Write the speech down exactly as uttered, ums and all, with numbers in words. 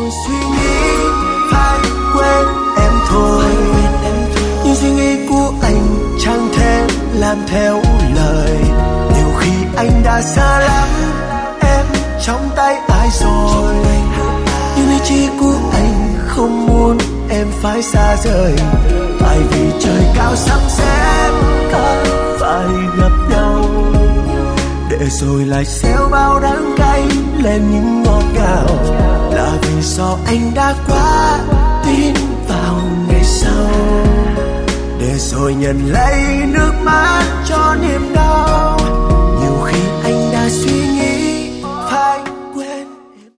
luôn suy nghĩ phải quên em thôi, nhưng suy nghĩ của anh chẳng thể làm theo lời. Nhiều khi anh đã xa lắm, em trong tay ai rồi, nhưng ý chí của anh không muốn em phải xa rời. Tại vì trời cao sắp xếp cần phải gặp nhau, để rồi lại xéo bao đắng cay lên những ngọt ngào. Là vì sao anh đã quá tin vào ngày sau, để rồi nhận lấy nước mắt cho niềm đau.